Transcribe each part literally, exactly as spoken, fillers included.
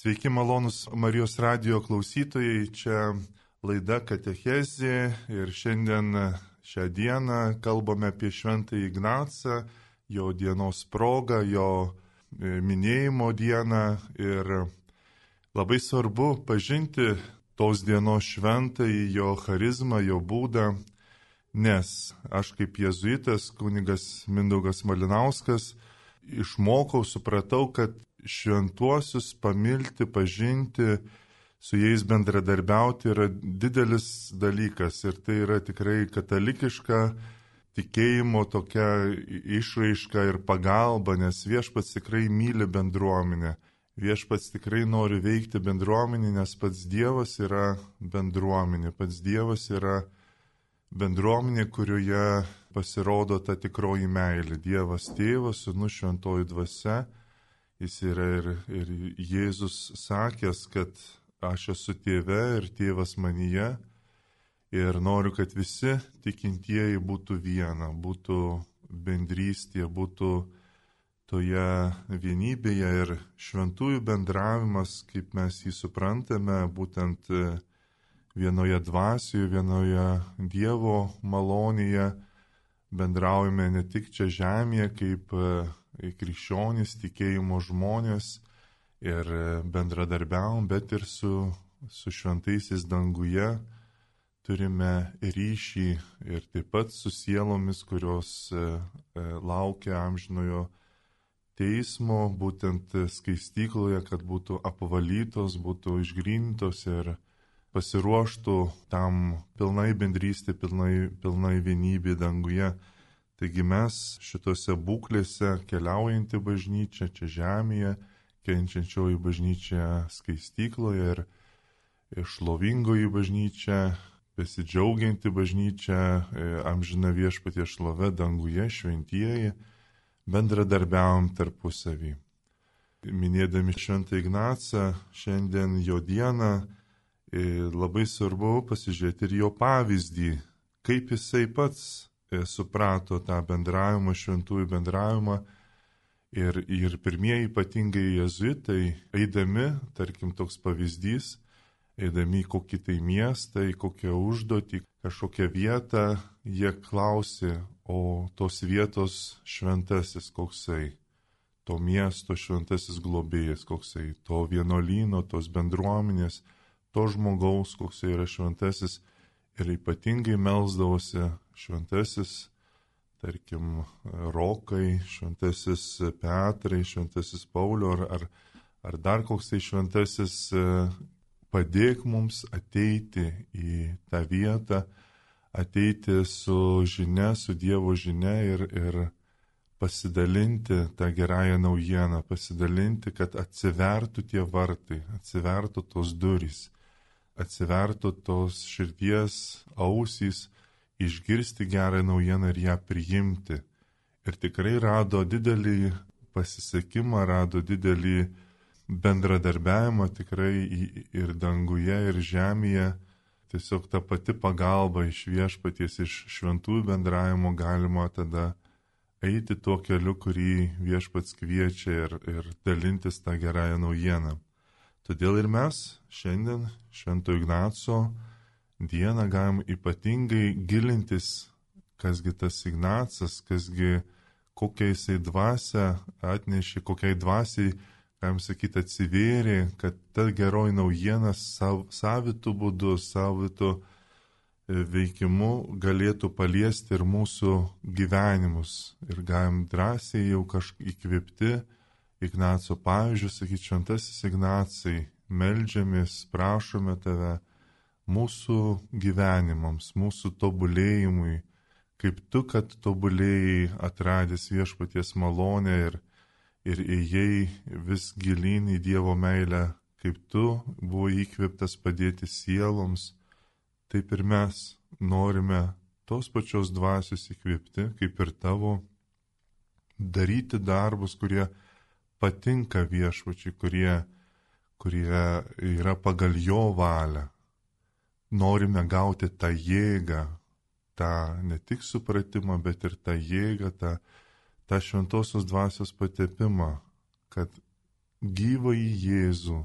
Sveiki malonus Marijos radijo klausytojai, čia laida Katechezė ir šiandien šią dieną kalbame apie Šventąjį Ignacą, jo dienos progą, jo minėjimo dieną ir labai svarbu pažinti tos dienos šventąjį, jo charizmą, jo būdą, nes aš kaip jėzuitas, kunigas Mindaugas Malinauskas, išmokau, supratau, kad šventuosius pamilti, pažinti, su jais bendradarbiauti yra didelis dalykas ir tai yra tikrai katalikiška tikėjimo tokia išraiška ir pagalba, nes viešpats tikrai myli bendruomenę. Viešpats tikrai nori veikti bendruomenį, nes pats Dievas yra bendruomenė. Pats Dievas yra bendruomenė, kurioje pasirodo ta tikroji meilė. Dievas Tėvas, Sūnus, Šventoji Dvasia. Jis yra ir, ir Jėzus sakęs, kad aš esu Tėve ir Tėvas manyje. Ir noriu, kad visi tikintieji būtų viena, būtų bendrystė, būtų toje vienybėje ir šventųjų bendravimas, kaip mes jį suprantame, būtent vienoje dvasioje, vienoje Dievo malonėje bendraujame ne tik čia žemėje kaip krikščionys, tikėjimo žmonės ir bendradarbiavom, bet ir su, su šventaisiais danguje turime ryšį ir taip pat su sielomis, kurios e, e, laukia amžinojo teismo, būtent skaistykloje, kad būtų apvalytos, būtų išgrynintos ir pasiruoštų tam pilnai bendrystė, pilnai, pilnai vienybė danguje. Taigi mes šitose būklėse keliaujantį bažnyčią čia žemėje, kenčiančioji bažnyčia skaistykloje ir šlovingoji bažnyčia, besidžiaugianti bažnyčia, amžina viešpatie šlove danguje, šventieji, bendradarbiavom tarpusavį. Minėdami Šventą Ignacą, šiandien jo dieną, labai svarbu pasižiūrėti ir jo pavyzdį, kaip jisai pats suprato tą bendravimą, šventųjų bendravimą ir, ir pirmieji ypatingai jėzuitai, eidami, tarkim toks pavyzdys, eidami į kokį tai miestą, į kokią užduotį, kažkokią vietą, jie klausė, o tos vietos šventasis koksai, to miesto šventasis globėjas koksai, to vienuolyno, tos bendruomenės, to žmogaus koksai yra šventasis. Ir ypatingai melsdavosi šventasis, tarkim, Rokai, šventasis Petrai, šventasis Paulių ar, ar, ar dar koks tai šventasis, padėk mums ateiti į tą vietą, ateiti su žinia, su Dievo žinia ir, ir pasidalinti tą gerąją naujieną, pasidalinti, kad atsivertų tie vartai, atsivertų tos durys. Atsivertų tos širdies ausys, išgirsti gerą naujieną ir ją priimti. Ir tikrai rado didelį pasisekimą, rado didelį bendradarbiavimą tikrai ir danguje, ir žemėje. Tiesiog ta pati pagalba iš viešpaties, iš šventųjų bendravimo galima tada eiti tuo keliu, kurį viešpats kviečia ir, ir dalintis tą gerąją naujieną. Todėl ir mes šiandien Švento Ignaco dieną galim ypatingai gilintis, kasgi tas Ignacas, kasgi kokią jisai dvasią atnešė, kokiai dvasiai, galim sakyti, atsivėrė, kad ta geroji naujiena sav, savitų būdų, savitų veikimu galėtų paliesti ir mūsų gyvenimus. Ir galim drąsiai jau kažkaip įkvėpti Ignaco pavyzdžių, sakyti, šventasis Ignacai, meldžiamės, prašome tave mūsų gyvenimams, mūsų tobulėjimui, kaip tu, kad tobulėjai atradęs viešpaties malonę ir, ir ėjai vis gilyn į Dievo meilę, kaip tu buvai įkvėptas padėti sieloms, taip ir mes norime tos pačios dvasios įkvėpti, kaip ir tavo, daryti darbus, kurie patinka viešpačiui, kurie, kurie yra pagal jo valią. Norime gauti tą jėgą, tą ne tik supratimą, bet ir tą jėgą, tą, tą šventosios dvasios patepimą, kad gyvąjį Jėzų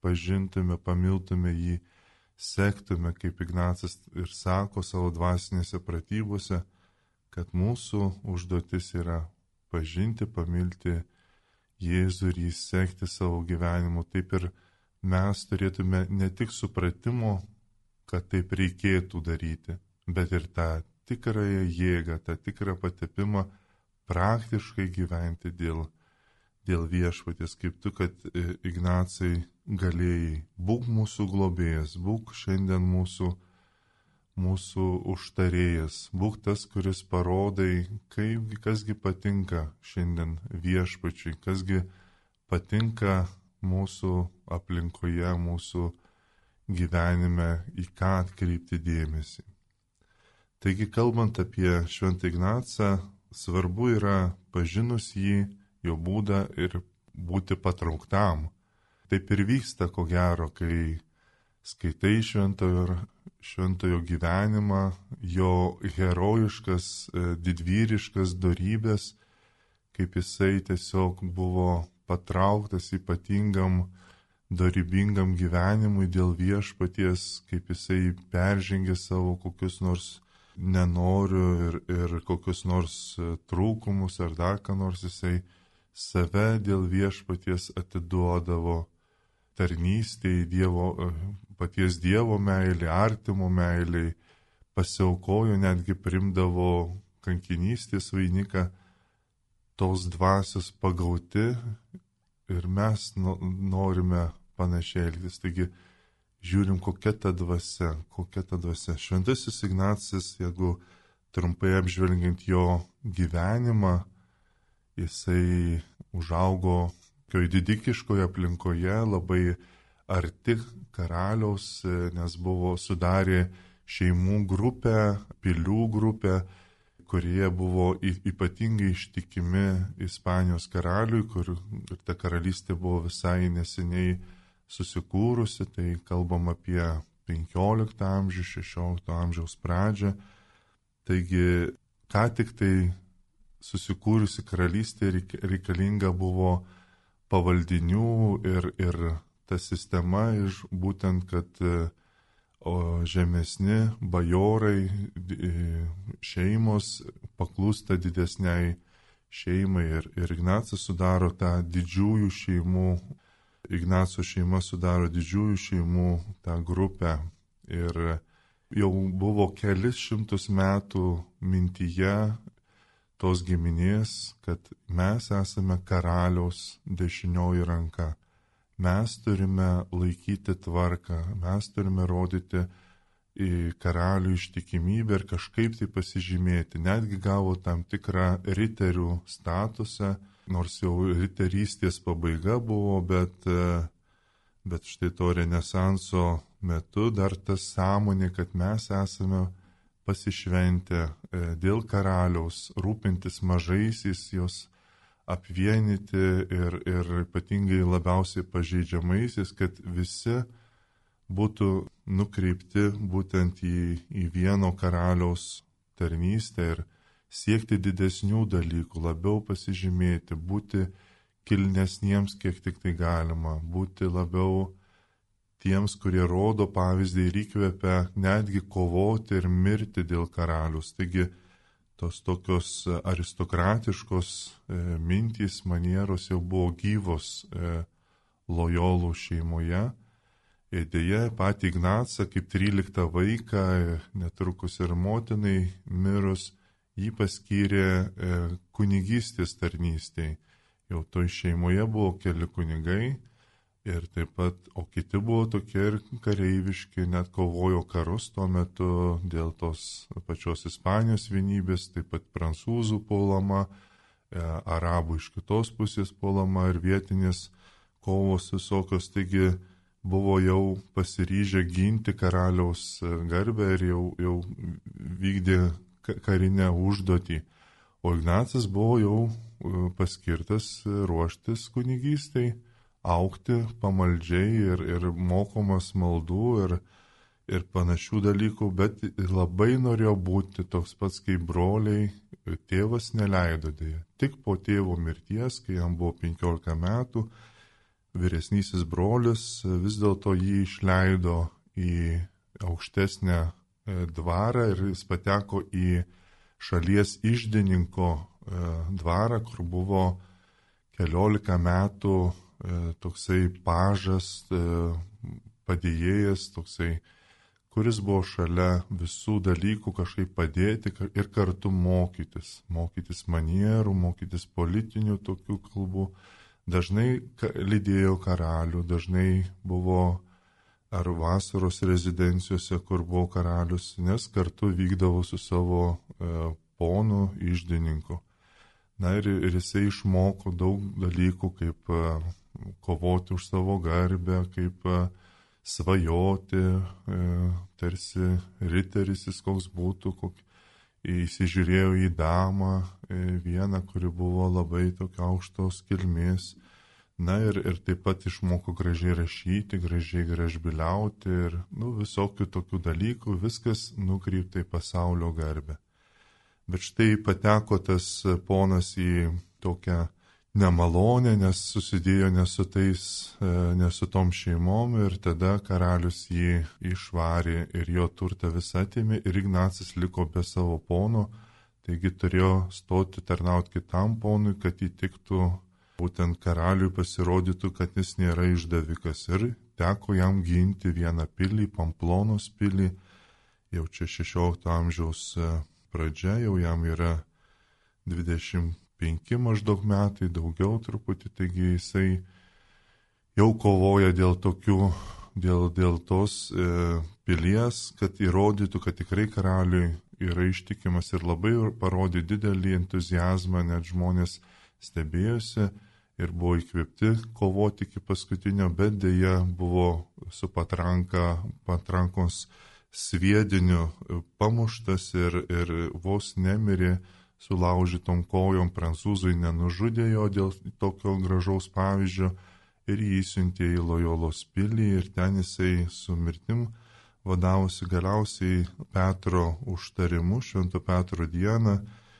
pažintume, pamiltume jį, sektume, kaip Ignacas ir sako savo dvasinėse pratybose, kad mūsų užduotis yra pažinti, pamilti Jėzų ir jį sekti savo gyvenimu. Taip ir mes turėtume ne tik supratimo, kad taip reikėtų daryti, bet ir tą tikrąją jėgą, tą tikrą patepimą praktiškai gyventi dėl, dėl viešpaties, kaip tu, kad Ignacai galėjai. Būk mūsų globėjas, būk šiandien mūsų, mūsų užtarėjas, būk tas, kuris parodai, kaip, kasgi patinka šiandien viešpačiui, kasgi patinka mūsų aplinkoje, mūsų gyvenime, į ką atkreipti dėmesį. Taigi, kalbant apie Šventą Ignacą, svarbu yra pažinus jį, jo būdą ir būti patrauktam. Taip ir vyksta, ko gero, kai skaitai šventojo, šventojo gyvenimą, jo herojiškas, didvyriškas dorybės, kaip jisai tiesiog buvo patrauktas ypatingam, dorybingam gyvenimui dėl viešpaties, kaip jisai peržengė savo kokius nors nenoriu ir, ir kokius nors trūkumus ar dar ką nors, jisai save dėl viešpaties atiduodavo tarnystėj, dievo, paties Dievo meilė, artimo meilė, pasiaukojo, netgi primdavo kankinystės vainiką, tos dvasios pagauti ir mes norime panašiai elgtis. Taigi, žiūrim, kokia ta dvasia, kokia ta dvasia. Šventasis Ignacas, jeigu trumpai apžvelgiant jo gyvenimą, jisai užaugo tokioj didikiškoje aplinkoje, labai arti karaliaus, nes buvo sudarė šeimų grupę, pilių grupę, kurie buvo ypatingai ištikimi Ispanijos karaliui, kur ir ta karalystė buvo visai neseniai susikūrusi, tai kalbam apie penkioliktą amžių, šešiolikto amžiaus pradžią. Taigi, ką tik tai susikūrusi karalystė reikalinga buvo pavaldinių ir, ir ta sistema iš būtent, kad o, žemesni bajorai, šeimos paklūsta didesniai šeimai ir, ir Ignacas sudaro tą didžiųjų šeimų, Ignaco šeima sudaro didžiųjų šeimų tą grupę ir jau buvo kelis šimtus metų mintyje tos giminės, kad mes esame karaliaus dešinioji ranka. Mes turime laikyti tvarką, mes turime rodyti į karalių ištikimybę ir kažkaip tai pasižymėti. Netgi gavo tam tikrą riterių statusą, nors jau riterystės pabaiga buvo, bet, bet štai to renesanso metu dar tas sąmonė, kad mes esame pasišventę dėl karaliaus, rūpintis mažaisiais, jos apvienyti ir, ir ypatingai labiausiai pažeidžiamaisiais, kad visi būtų nukreipti būtent į, į vieno karaliaus tarnystę ir siekti didesnių dalykų, labiau pasižymėti, būti kilnesniems, kiek tik tai galima, būti labiau tiems, kurie rodo pavyzdį ir įkvepia netgi kovoti ir mirti dėl karalius. Taigi, tos tokios aristokratiškos e, mintys, manieros jau buvo gyvos e, Lojolų šeimoje. Ir dėja, patį Ignacą, kaip tryliktą vaiką, e, netrukus ir motinai mirus, jį paskyrė e, kunigystės tarnystėj. Jau toj šeimoje buvo keli kunigai. Ir taip pat, o kiti buvo tokie ir kareiviški, net kovojo karus tuo metu dėl tos pačios Ispanijos vienybės, taip pat prancūzų puolama, e, arabų iš kitos pusės puolama ir vietinės kovos visokios. Taigi buvo jau pasiryžę ginti karaliaus garbę ir jau, jau vykdė karinę užduotį. O Ignacas buvo jau paskirtas ruoštis kunigystei, aukti pamaldžiai ir, ir mokomas maldų ir, ir panašių dalykų, bet labai norėjo būti toks pats kaip broliai, tėvas neleido dėja. Tik po tėvo mirties, kai jam buvo penkiolika metų, vyresnysis brolis vis dėlto jį išleido į aukštesnę dvarą ir jis pateko į šalies iždininko dvarą, kur buvo keliolika metų toksai pažas, padėjėjas, toksai, kuris buvo šalia visų dalykų kažkaip padėti ir kartu mokytis, mokytis manierų, mokytis politinių tokių kalbų. Dažnai lydėjo karalių, dažnai buvo ar vasaros rezidencijose, kur buvo karalius, nes kartu vykdavo su savo e, ponu iždininku. Na ir, ir jisai išmoko daug dalykų, kaip e, kovoti už savo garbę, kaip e, svajoti, e, tarsi riteris jis koks būtų, kok, įsižiūrėjo į damą, e, vieną, kuri buvo labai tokia aukštos kilmės. Na ir, ir taip pat išmoko gražiai rašyti, gražiai gražbiliauti ir nu, visokių tokių dalykų, viskas nukreipta į pasaulio garbę. Bet štai pateko tas ponas į tokią nemalonę, nes susidėjo ne su tais, ne su tom šeimom ir tada karalius jį išvarė ir jo turtą visą atėmė ir Ignacas liko be savo pono, taigi turėjo stoti tarnauti kitam ponui, kad įtiktų būtent karaliui pasirodytų, kad jis nėra išdavikas ir teko jam ginti vieną pilį, Pamplonos pilį, jau čia šešiolikto amžiaus pradžia, jau jam yra dvidešimt penki maždaug metai, daugiau truputį, taigi jisai jau kovoja dėl tokių, dėl, dėl tos e, pilies, kad įrodytų, kad tikrai karaliui yra ištikimas ir labai parodė didelį entuziazmą, net žmonės stebėjosi ir buvo įkvėpti kovoti iki paskutinio, bet dėja buvo su patranka, patrankos sviediniu pamuštas ir, ir vos nemirė sulaužytom kojom, prancūzai nenužudė jo dėl tokio gražaus pavyzdžio ir jį įsiuntė į Lojolos pilį ir ten jisai su mirtim vadavosi galiausiai Petro užtarimu, Švento Petro dieną,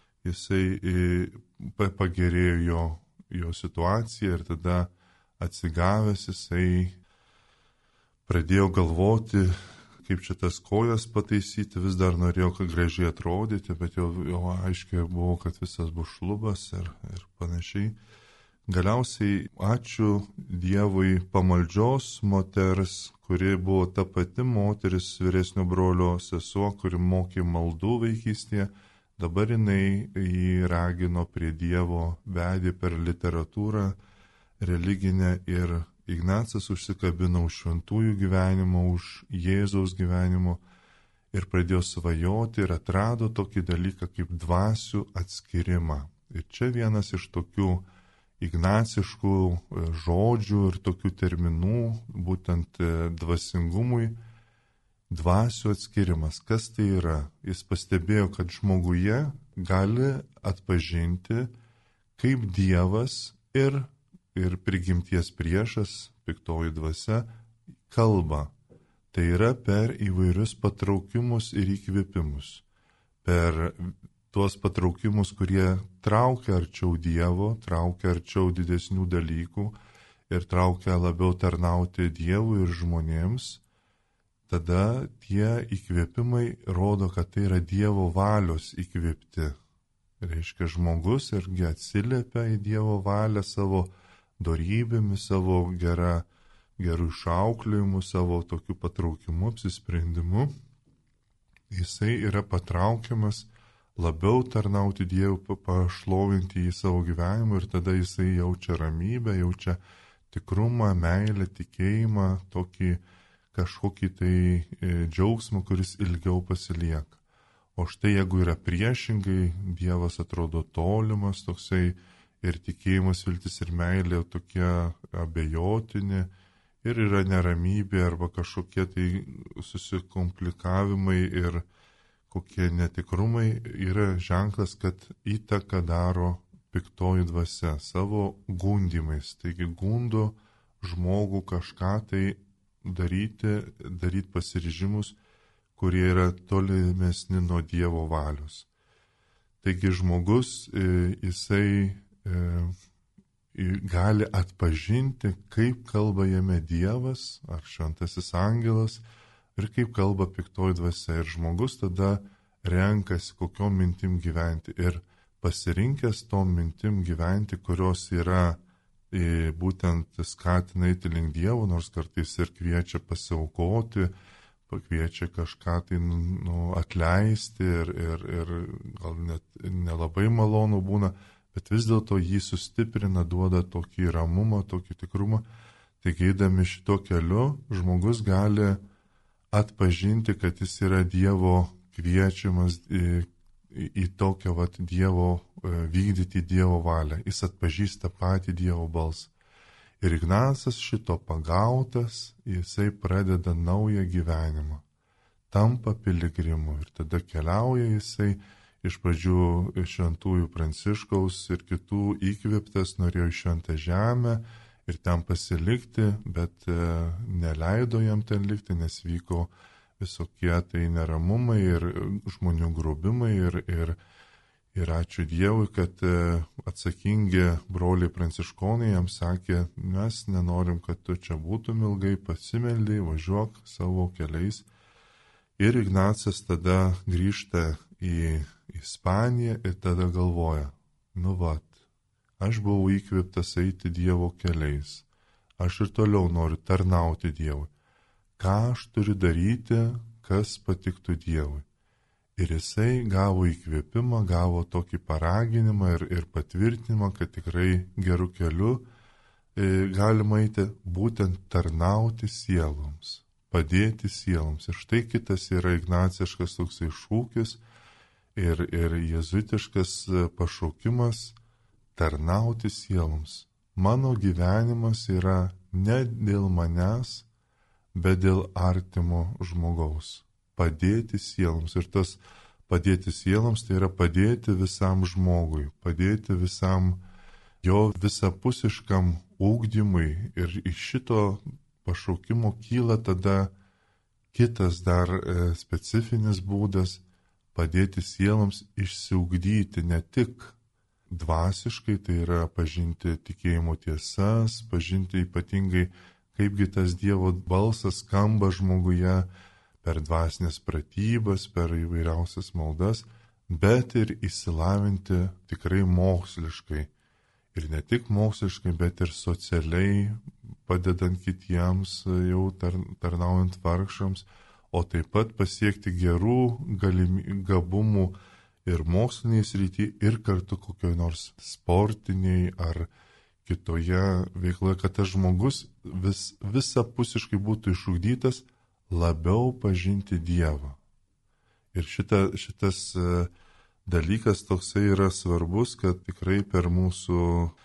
jisai pagerėjo jo, jo situaciją ir tada atsigavęs jisai pradėjo galvoti, kaip čia tas kojas pataisyti, vis dar norėjau, kad gražiai atrodyti, bet jau, jau aiškiai buvo, kad visas bus šlubas ir, ir panašiai. Galiausiai ačiū Dievui pamaldžios moters, kuri buvo ta pati moteris vyresnio brolio sesuo, kuri mokė maldų vaikystėje, dabar jinai jį ragino prie Dievo, vedė per literatūrą religinę ir Ignacas užsikabino už šventųjų gyvenimo, už Jėzaus gyvenimo ir pradėjo svajoti ir atrado tokį dalyką kaip dvasių atskirimą. Ir čia vienas iš tokių ignaciškų žodžių ir tokių terminų, būtent dvasingumui, dvasių atskirimas. Kas tai yra? Jis pastebėjo, kad žmoguje gali atpažinti, kaip Dievas ir ir prigimties priešas, piktoji dvasia, kalba. Tai yra per įvairius patraukimus ir įkvėpimus. Per tuos patraukimus, kurie traukia arčiau Dievo, traukia arčiau didesnių dalykų ir traukia labiau tarnauti Dievui ir žmonėms, tada tie įkvėpimai rodo, kad tai yra Dievo valios įkvėpti. Reiškia, žmogus irgi atsiliepia į Dievo valią savo dorybėmis, savo gera, gerų išauklėjimu, savo tokiu patraukimu, apsisprendimu. Jisai yra patraukiamas labiau tarnauti Dievui, pašlovinti į savo gyvenimą ir tada jisai jaučia ramybę, jaučia tikrumą, meilę, tikėjimą, tokį kažkokį tai džiaugsmą, kuris ilgiau pasilieka. O štai jeigu yra priešingai, Dievas atrodo tolimas, toksai ir tikėjimas, viltis ir meilė tokie abejotini ir yra neramybė arba kažkokie tai susikomplikavimai ir kokie netikrumai, yra ženklas, kad įtaką daro piktoji dvasia savo gundimais. Taigi gundo žmogų kažką tai daryti, daryti pasiryžimus, kurie yra tolimesni nuo Dievo valios. Taigi žmogus, jisai gali atpažinti, kaip kalba jame Dievas ar šventasis angelas ir kaip kalba piktoji dvasia. Ir žmogus tada renkasi, kokiom mintim gyventi. Ir pasirinkęs tom mintim gyventi, kurios yra e, būtent skatina eiti link Dievo, nors kartais ir kviečia pasiaukoti, pakviečia kažką tai nu, atleisti ir, ir, ir gal net nelabai malonu būna, bet vis dėlto jį sustiprina, duoda tokį ramumą, tokį tikrumą. Taigi, eidami šito keliu, žmogus gali atpažinti, kad jis yra Dievo kviečiamas į, į, į tokią vat Dievo, vykdyti Dievo valią. Jis atpažįsta patį Dievo balsą. Ir Ignacas šito pagautas, jisai pradeda naują gyvenimą, tampa piligrimu ir tada keliauja jisai iš pradžių šventųjų Pranciškaus ir kitų įkvėptas, norėjo į šventą žemę ir ten pasilikti, bet e, neleido jam ten likti, nes vyko visokie tai neramumai ir žmonių grobimai ir, ir Ir ačiū Dievui, kad atsakingi broliai pranciškonai jam sakė, mes nenorim, kad tu čia būtum ilgai, pasimeldai, važiuok savo keliais. Ir Ignacas tada grįžta į Ispaniją ir tada galvoja, nu vat, aš buvau įkvėptas eiti Dievo keliais, aš ir toliau noriu tarnauti Dievui. Ką aš turiu daryti, kas patiktų Dievui? Ir jisai gavo įkvėpimą, gavo tokį paraginimą ir, ir patvirtinimą, kad tikrai gerų kelių e, galima eiti būtent tarnauti sieloms, padėti sieloms. Ir štai kitas yra ignaciškas toksai šūkis ir, ir jezuitiškas pašaukimas tarnauti sieloms. Mano gyvenimas yra ne dėl manęs, bet dėl artimo žmogaus. Padėti sieloms. Ir tas padėti sieloms tai yra padėti visam žmogui, padėti visam jo visapusiškam ugdymui. Ir iš šito pašaukimo kyla tada kitas dar e, specifinis būdas padėti sieloms išsiugdyti ne tik dvasiškai, tai yra pažinti tikėjimo tiesas, pažinti ypatingai, kaipgi tas Dievo balsas skamba žmoguje, per dvasinės pratybas, per įvairiausias maldas, bet ir įsilavinti tikrai moksliškai. Ir ne tik moksliškai, bet ir socialiai, padedant kitiems, jau tar, tarnaujant vargšams, o taip pat pasiekti gerų galimy, gabumų ir moksliniai srity, ir kartu kokioj nors sportiniai ar kitoje veikloje, kad tas žmogus vis, visapusiškai būtų išugdytas, labiau pažinti Dievą. Ir šita, šitas dalykas toksai yra svarbus, kad tikrai per mūsų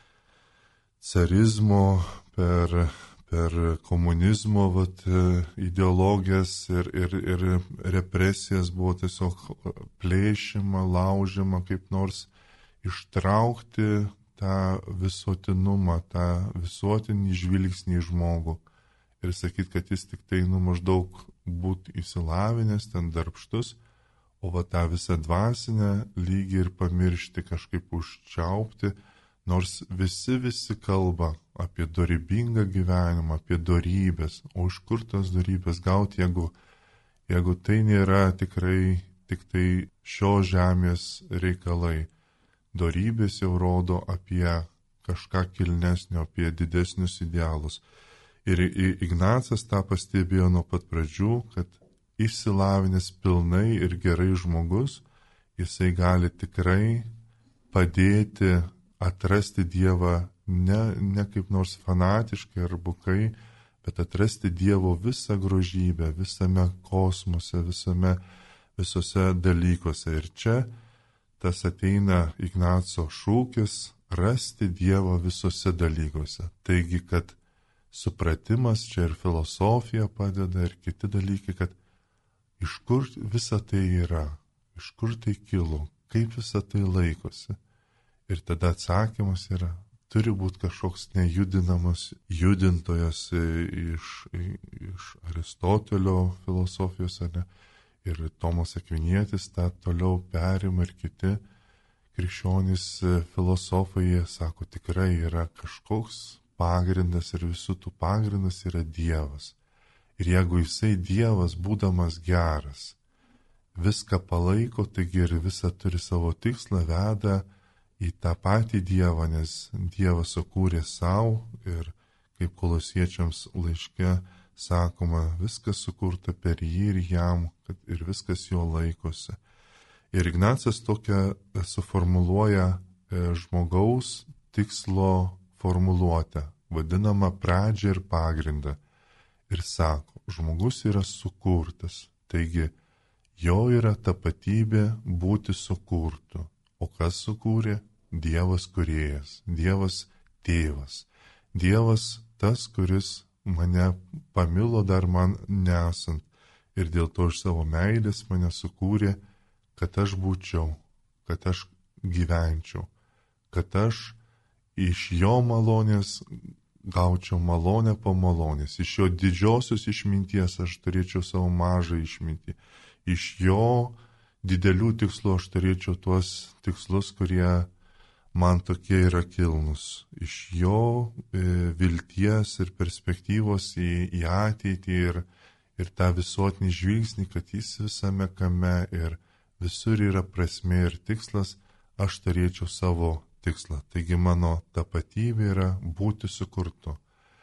carizmo, per, per komunizmo vat, ideologijas ir, ir, ir represijas buvo tiesiog plėšima, laužima, kaip nors ištraukti tą visuotinumą, tą visuotinį žvilgsnį į žmogų. Ir sakyti, kad jis tik tai nu maždaug būtų įsilavinęs, ten darbštus, o va tą visą dvasinę lygį ir pamiršti, kažkaip užčiaupti, nors visi visi kalba apie dorybingą gyvenimą, apie dorybės, o iš kur tas dorybės gauti, jeigu, jeigu tai nėra tikrai tik tai šios žemės reikalai. Dorybės jau rodo apie kažką kilnesnio, apie didesnius idealus. Ir Ignacas tą pastebėjo nuo pat pradžių, kad išsilavinęs pilnai ir gerai žmogus, jisai gali tikrai padėti atrasti Dievą ne, ne kaip nors fanatiškai ar bukai, bet atrasti Dievo visą grožybę, visame kosmose, visame, visose dalykuose. Ir čia tas ateina Ignaco šūkis rasti Dievą visose dalykuose. Taigi, kad supratimas, čia ir filosofija padeda, ir kiti dalykai, kad iš kur visa tai yra, iš kur tai kilo, kaip visa tai laikosi. Ir tada atsakymas yra, turi būti kažkoks nejudinamas judintojas iš, iš Aristotelio filosofijos, ne? Ir Tomas Akvinietis tą toliau perima ir kiti, krikščionys filosofai, jie sako, tikrai yra kažkoks pagrindas ir visų tų pagrindas yra Dievas. Ir jeigu jisai Dievas, būdamas geras, viską palaiko, taigi ir visą turi savo tikslą, veda į tą patį Dievą, nes Dievas sukūrė savo ir kaip Kolosiečiams laiške sakoma, viskas sukurta per jį ir jam, kad ir viskas jo laikosi. Ir Ignacas tokią suformuluoja žmogaus tikslo formuluotę, vadinamą pradžią ir pagrindą. Ir sako, žmogus yra sukurtas, taigi jo yra tapatybė būti sukurtu. O kas sukūrė? Dievas kūrėjas, Dievas tėvas, Dievas tas, kuris mane pamilo dar man nesant ir dėl to iš savo meilės mane sukūrė, kad aš būčiau, kad aš gyvenčiau, kad aš iš jo malonės gaučiau malonę po malonės, iš jo didžiosios išminties aš turėčiau savo mažą išmintį, iš jo didelių tikslų aš turėčiau tuos tikslus, kurie man tokie yra kilnus, iš jo e, vilties ir perspektyvos į, į ateitį ir, ir tą visuotinį žvilgsnį, kad jis visame kame ir visur yra prasmė ir tikslas, aš turėčiau savo tikslą. Taigi mano tapatybė yra būti sukurtu.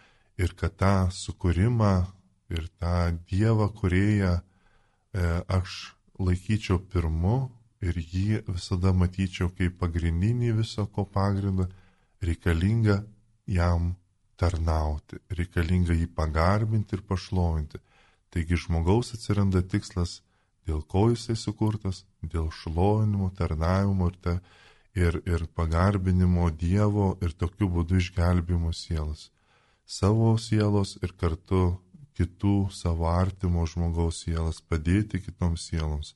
Ir kad tą sukūrimą ir tą Dievą kūrėją e, aš laikyčiau pirmu, ir jį visada matyčiau kaip pagrindinį viso ko pagrindą, reikalinga jam tarnauti, reikalinga jį pagarbinti ir pašlovinti. Taigi žmogaus atsiranda tikslas, dėl ko jisai sukurtas, dėl šlovinimo, tarnavimo ir, ta, ir, ir pagarbinimo Dievo ir tokiu būdu išgelbimo sielas. Savo sielos ir kartu kitų savo artimo žmogaus sielas, padėti kitoms sieloms.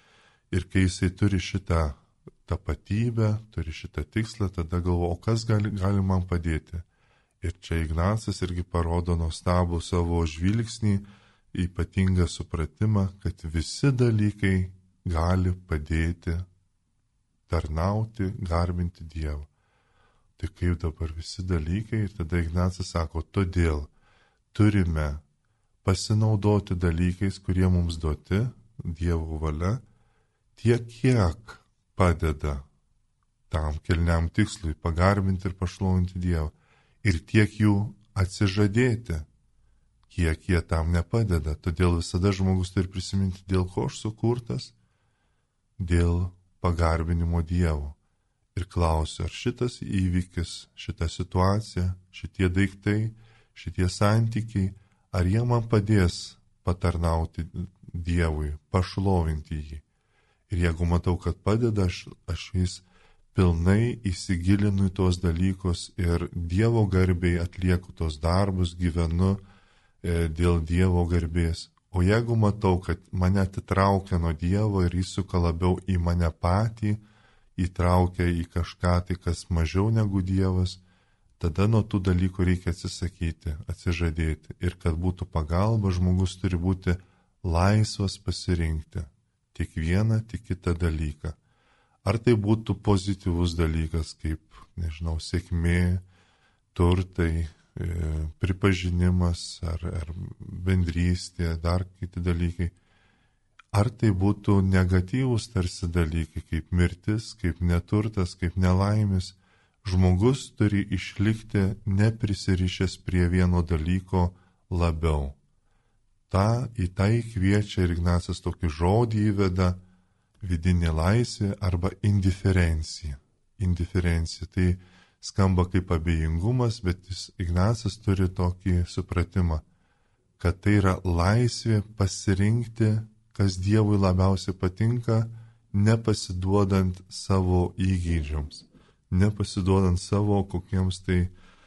Ir kai jisai turi šitą tapatybę, turi šitą tikslą, tada galvo, o kas gali, gali man padėti. Ir čia Ignacas irgi parodo nuostabų savo žvilgsnį, ypatingą supratimą, kad visi dalykai gali padėti tarnauti, garbinti Dievą. Tai kaip dabar visi dalykai, ir tada Ignacas sako, todėl turime pasinaudoti dalykais, kurie mums duoti, Dievo valia, tiek kiek padeda tam kilniam tikslui pagarbinti ir pašlovinti Dievą. Ir tiek jų atsižadėti, kiek jie tam nepadeda. Todėl visada žmogus turi prisiminti, dėl ko aš sukurtas, dėl pagarbinimo Dievo. Ir klausiu, ar šitas įvykis, šita situacija, šitie daiktai, šitie santykiai, ar jie man padės patarnauti Dievui, pašlovinti jį. Ir jeigu matau, kad padeda, aš, aš jais pilnai įsigilinu į tos dalykus ir Dievo garbei atlieku tos darbus, gyvenu e, dėl Dievo garbės. O jeigu matau, kad mane atitraukia nuo Dievo ir įsuka labiau į mane patį, įtraukia į kažką tai, kas mažiau negu Dievas, tada nuo tų dalykų reikia atsisakyti, atsižadėti. Ir kad būtų pagalba, žmogus turi būti laisvas pasirinkti tik vieną, tik kitą dalyką. Ar tai būtų pozityvus dalykas, kaip, nežinau, sėkmė, turtai, e, pripažinimas ar, ar bendrystė, dar kiti dalykai. Ar tai būtų negatyvus tarsi dalykai, kaip mirtis, kaip neturtas, kaip nelaimis. Žmogus turi išlikti neprisirišęs prie vieno dalyko labiau. Ta, į tai kviečia ir Ignacas tokį žodį įveda vidinė laisvė arba indiferencija. Indiferencija tai skamba kaip abejingumas, bet jis, Ignacas turi tokį supratimą, kad tai yra laisvė pasirinkti, kas Dievui labiausiai patinka, nepasiduodant savo įgeidžiams, nepasiduodant savo kokiems tai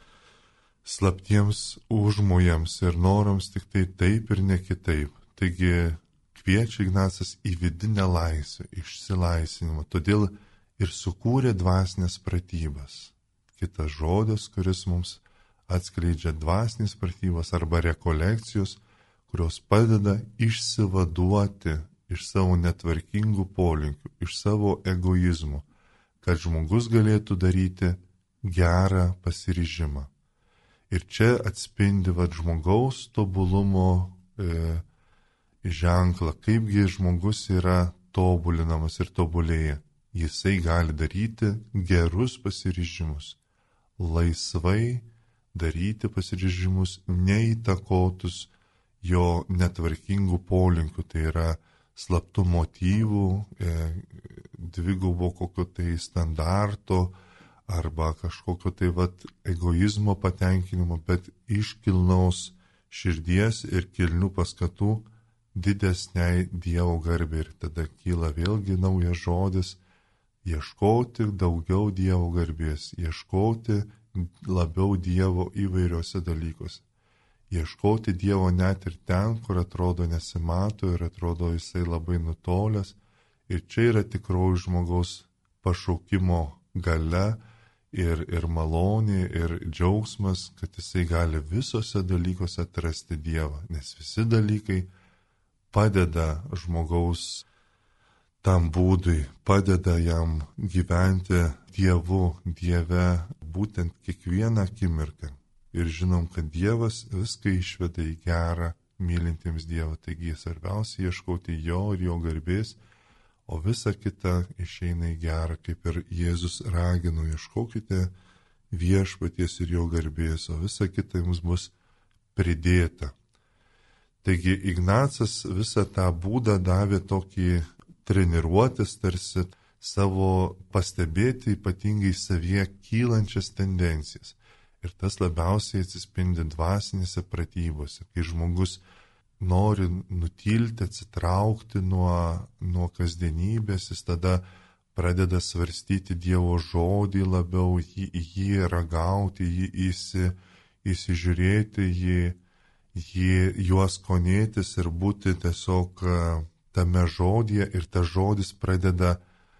slaptiems užmojams ir norams, tik tai taip ir ne kitaip. Taigi kviečia Ignacas į vidinę laisvę, išsilaisvinimą, todėl ir sukūrė dvasinės pratybas. Kitas žodis, kuris mums atskleidžia dvasinės pratybas arba rekolekcijos, kurios padeda išsivaduoti iš savo netvarkingų polinkių, iš savo egoizmų, kad žmogus galėtų daryti gerą pasiryžimą. Ir čia atspindi vad žmogaus tobulumo e, ženklą, kaipgi žmogus yra tobulinamas ir tobulėja. Jisai gali daryti gerus pasiryžimus, laisvai daryti pasiryžimus, neįtakotus jo netvarkingų polinkių, tai yra slaptų motyvų, e, dvigubo kokio tai standarto arba kažkokio tai vat egoizmo patenkinimo, bet iš kilnaus širdies ir kilnių paskatų didesniai Dievo garbei. Ir tada kyla vėlgi naujas žodis - ieškoti daugiau Dievo garbės, ieškoti labiau Dievo įvairiuose dalykuose. Ieškoti Dievo net ir ten, kur atrodo nesimato ir atrodo jisai labai nutolęs. Ir čia yra tikroji žmogaus pašaukimo galia ir, ir malonė ir džiaugsmas, kad jisai gali visose dalykuose atrasti Dievą, nes visi dalykai padeda žmogaus tam būdui, padeda jam gyventi Dievu, Dieve, būtent kiekvieną akimirką. Ir žinom, kad Dievas viską išveda į gerą, mylintiems Dievą. Taigi svarbiausia ieškoti jo ir jo garbės, o visa kita išeina į gerą, kaip ir Jėzus ragino, ieškokite viešpaties ir jo garbės, o visa kita jums bus pridėta. Taigi Ignacas visą tą būdą davė tokį treniruotis, tarsi savo pastebėti ypatingai savyje kylančias tendencijas. Ir tas labiausiai atsispindi dvasinėse pratybose, kai žmogus nori nutilti, atsitraukti nuo, nuo kasdienybės, jis tada pradeda svarstyti Dievo žodį labiau, jį, jį ragauti, jį įsi, įsižiūrėti, jį, jį, juos skonėtis ir būti tiesiog tame žodyje, ir tas žodis pradeda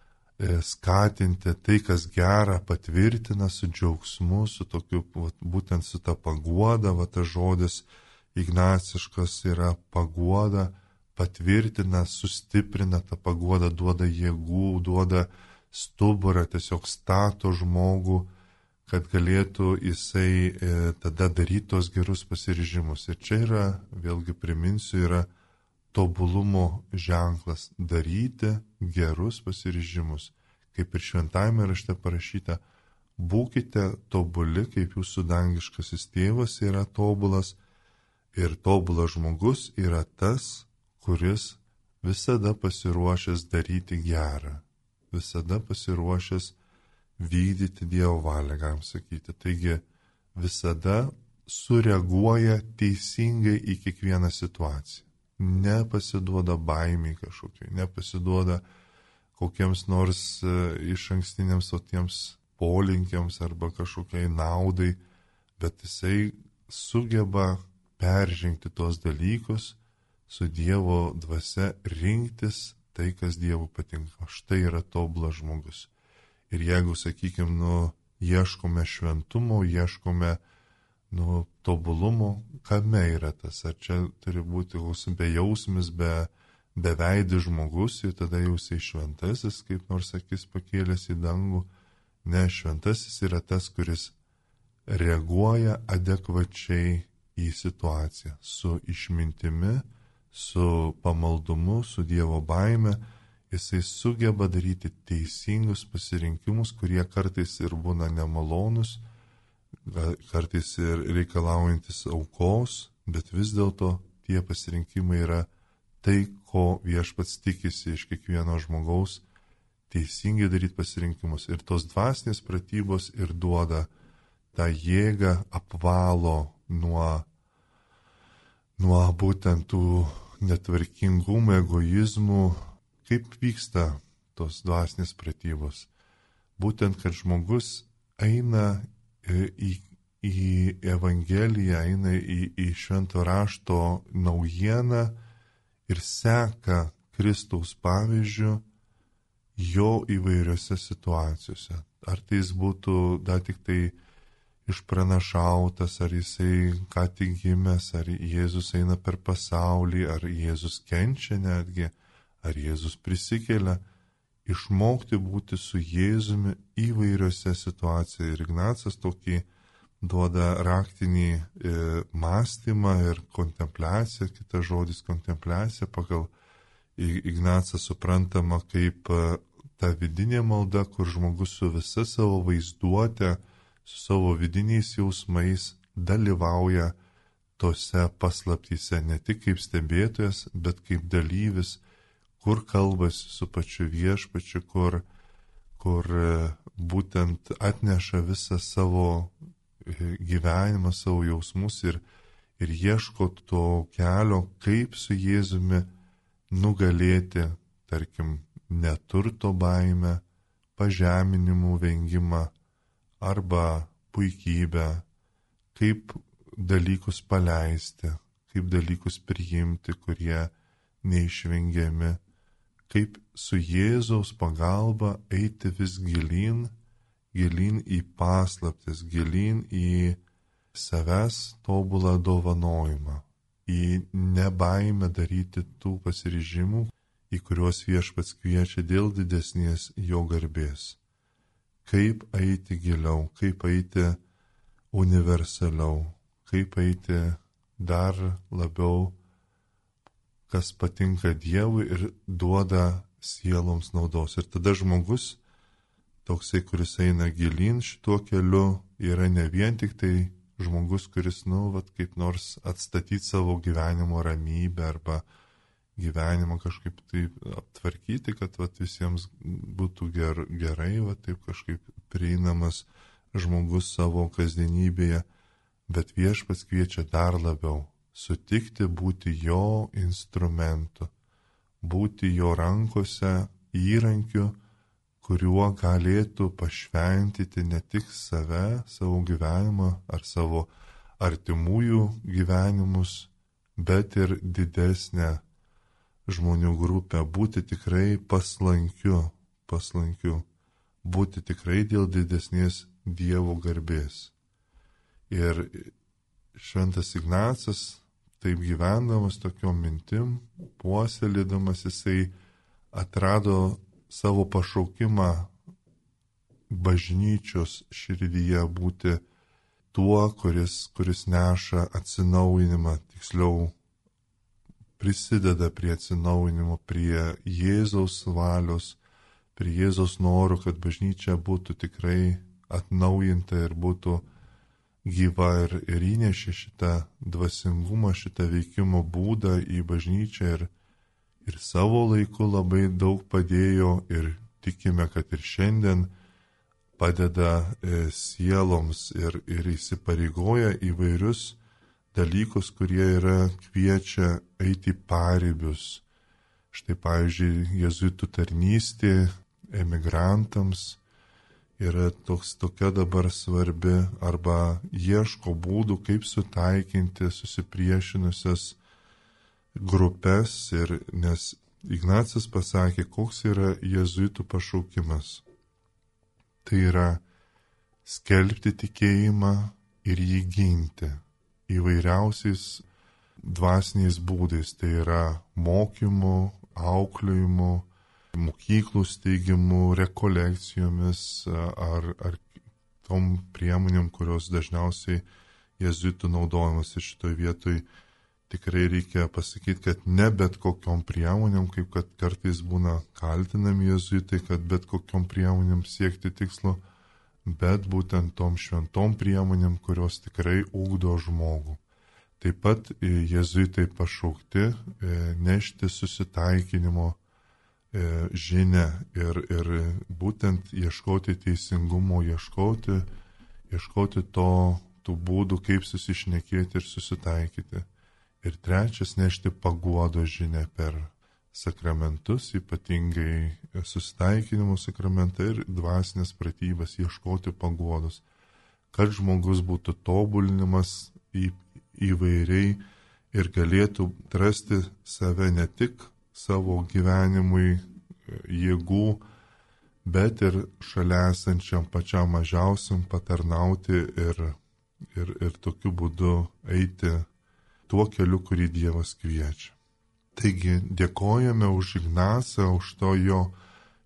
skatinti tai, kas gera, patvirtina su džiaugsmu, su tokiu, būtent su ta paguoda, va tas žodis ignaciškas yra paguoda, patvirtina, sustiprina tą paguodą, duoda jėgų, duoda stuburą, tiesiog stato žmogų, kad galėtų jisai e, tada daryti tos gerus pasiryžimus. Ir čia yra, vėlgi priminsiu, yra tobulumo ženklas - daryti gerus pasiryžimus. Kaip ir šventajame rašte parašyta, būkite tobuli, kaip jūsų dangiškasis tėvas yra tobulas. Ir tobulas žmogus yra tas, kuris visada pasiruošęs daryti gerą, visada pasiruošęs vykdyti Dievo valią, galim sakyti. Taigi visada sureaguoja teisingai į kiekvieną situaciją. Nepasiduoda baimiai kažkokiai, nepasiduoda kokiems nors iš ankstiniams tiems polinkiams arba kažkokiai naudai, bet jisai sugeba peržengti tos dalykus, su Dievo dvasia rinktis tai, kas Dievui patinka. Štai yra tobulas žmogus. Ir jeigu, sakykime, nu, ieškome šventumo, ieškome nu, tobulumo, kame yra tas? Ar čia turi būti koks bejausmis, be, beveidis žmogus, ir tada jau jisai šventasis, kaip nors akis pakėlęs į dangų? Ne, šventasis yra tas, kuris reaguoja adekvačiai į situaciją, su išmintimi, su pamaldumu, su Dievo baime. Jisai sugeba daryti teisingus pasirinkimus, kurie kartais ir būna nemalonus, kartais ir reikalaujantis aukos, bet vis dėlto tie pasirinkimai yra tai, ko Viešpats tikisi iš kiekvieno žmogaus, teisingai daryti pasirinkimus. Ir tos dvasinės pratybos ir duoda tą jėgą, apvalo nuo, nuo būtent tų netvarkingumų, egoizmų. Kaip vyksta tos dvasinės pratybos? Būtent, kad žmogus eina į, į Evangeliją, eina į, į švento rašto naujieną ir seka Kristaus pavyzdžiu jo įvairiose situacijose. Ar tai jis būtų dar tik tai išpranašautas, ar jisai ką tik gimęs, ar Jėzus eina per pasaulį, ar Jėzus kenčia netgi, ar Jėzus prisikelia. išmokti būti su Jėzumi įvairiose situacijose. Ir Ignacas tokį duoda raktinį e, mąstymą ir kontempliaciją, kitas žodis kontempliacija, pagal Ignacą suprantama kaip e, ta vidinė malda, kur žmogus su visa savo vaizduotė, su savo vidiniais jausmais dalyvauja tose paslaptyse, ne tik kaip stebėtojas, bet kaip dalyvis, kur kalbasi su pačiu viešpačiu, kur, kur būtent atneša visą savo gyvenimą, savo jausmus ir, ir ieško to kelio, kaip su Jėzumi nugalėti, tarkim, neturto baimę, pažeminimų vengimą arba puikybę, kaip dalykus paleisti, kaip dalykus priimti, kurie neišvengiami, kaip su Jėzaus pagalba eiti vis gilyn, gilyn į paslaptis, gilyn į savęs tobulą dovanojimą, į nebaimę daryti tų pasiryžimų, į kuriuos viešpats kviečia dėl didesnės jo garbės. Kaip eiti giliau, kaip eiti universaliau, kaip eiti dar labiau, kas patinka Dievui ir duoda sieloms naudos. Ir tada žmogus, toksai, kuris eina gilyn šituo keliu, yra ne vien tik tai žmogus, kuris, nu, vat, kaip nors atstatyti savo gyvenimo ramybę arba gyvenimą kažkaip taip aptvarkyti, kad vat, visiems būtų ger, gerai, vat, taip kažkaip prieinamas žmogus savo kasdienybėje, bet viešpats kviečia dar labiau sutikti būti jo instrumentu, būti jo rankose įrankiu, kuriuo galėtų pašventyti ne tik save, savo gyvenimą ar savo artimųjų gyvenimus, bet ir didesnę žmonių grupę, būti tikrai paslankiu, paslankiu, būti tikrai dėl didesnės Dievo garbės. Ir šventas Ignacas, taip gyvendamas tokiom mintim, puoselėdamas, jisai atrado savo pašaukimą bažnyčios širdyje būti tuo, kuris, kuris neša atsinaujinimą, tiksliau prisideda prie atsinaujinimo, prie Jėzaus valios, prie Jėzaus norų, kad bažnyčia būtų tikrai atnaujinta ir būtų gyva ir, ir įnešė šitą dvasingumą, šitą veikimo būdą į bažnyčią ir, ir savo laiku labai daug padėjo ir tikime, kad ir šiandien padeda e, sieloms ir, ir įsipareigoja įvairius dalykus, kurie yra kviečia eiti paribius. Štai, pavyzdžiui, jėzuitų tarnystė emigrantams yra toks, tokia dabar svarbi, arba ieško būdų, kaip sutaikinti susipriešinusias grupės, ir nes Ignacas pasakė, koks yra jėzuitų pašaukimas. Tai yra skelbti tikėjimą ir jį ginti įvairiausiais dvasiniais būdais, tai yra mokymu, auklėjimu, mokyklų steigimu, rekolekcijomis ar, ar tom priemonėm, kurios dažniausiai jėzuitų naudojamas. Ir šitoj vietoj tikrai reikia pasakyti, kad ne bet kokiom priemonėm, kaip kad kartais būna kaltinami jėzuitai, kad bet kokiom priemonėm siekti tikslo, bet būtent tom šventom priemonėm, kurios tikrai ugdo žmogų. Taip pat jėzuitai pašaukti nešti susitaikinimo žinią ir, ir būtent ieškoti teisingumo, ieškoti, ieškoti to, tų būdų, kaip susišnekėti ir susitaikyti. Ir trečias, nešti paguodo žinią per sakramentus, ypatingai susitaikinimo sakramentą ir dvasinės pratybas, ieškoti paguodos, kad žmogus būtų tobulinimas į, įvairiai ir galėtų atrasti save ne tik savo gyvenimui jėgų, bet ir šalia esančiam pačiam mažiausiam patarnauti ir, ir, ir tokiu būdu eiti tuo keliu, kurį Dievas kviečia. Taigi dėkojame už Ignacą, už to jo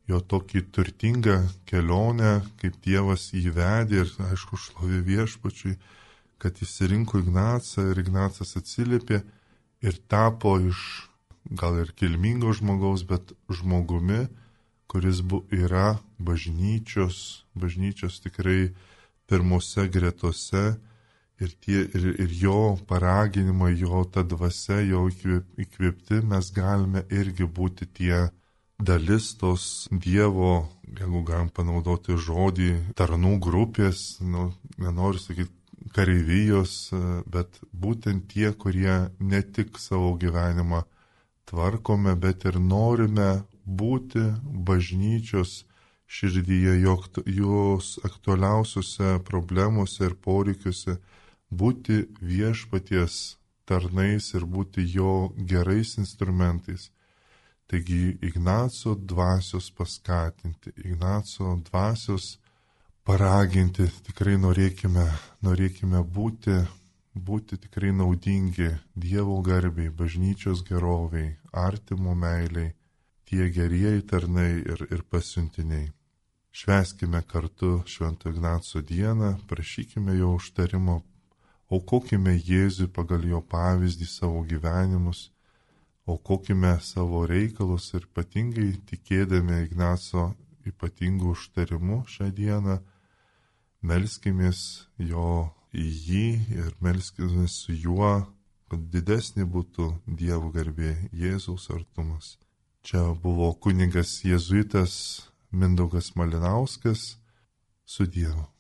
jo tokį turtingą kelionę, kaip Dievas įvedė ir, aišku, šlovė viešpačiui, kad išsirinko Ignacą ir Ignacas atsiliepė ir tapo iš gal ir kilmingo žmogaus, bet žmogumi, kuris bu, yra bažnyčios, bažnyčios tikrai pirmose gretose ir, tie, ir, ir jo paraginimai, jo ta dvasia, jo įkvėpti, mes galime irgi būti tie dalis tos Dievo, jeigu galim panaudoti žodį, tarnų grupės, nu, nenoriu sakyti kareivijos, bet būtent tie, kurie ne tik savo gyvenimą tvarkome, bet ir norime būti bažnyčios širdyje, jos aktualiausiuose problemuose ir poreikiuose, būti viešpaties tarnais ir būti jo gerais instrumentais. Taigi Ignaco dvasios paskatinti, Ignaco dvasios paraginti, tikrai norėkime, norėkime būti, būti tikrai naudingi Dievo garbiai, bažnyčios geroviai, artimo meiliai, tie gerieji tarnai ir, ir pasiuntiniai. Švęskime kartu Švento Ignaco dieną, prašykime jo užtarimo, aukokime Jėzui pagal jo pavyzdį savo gyvenimus, aukokime savo reikalus ir ypatingai tikėdami Ignaco ypatingų užtarimų šią dieną, melskimės jo į jį ir melskimės su juo, kad didesnė būtų Dievo garbė, Jėzaus artumas. Čia buvo kunigas jėzuitas Mindaugas Malinauskas, su Dievu.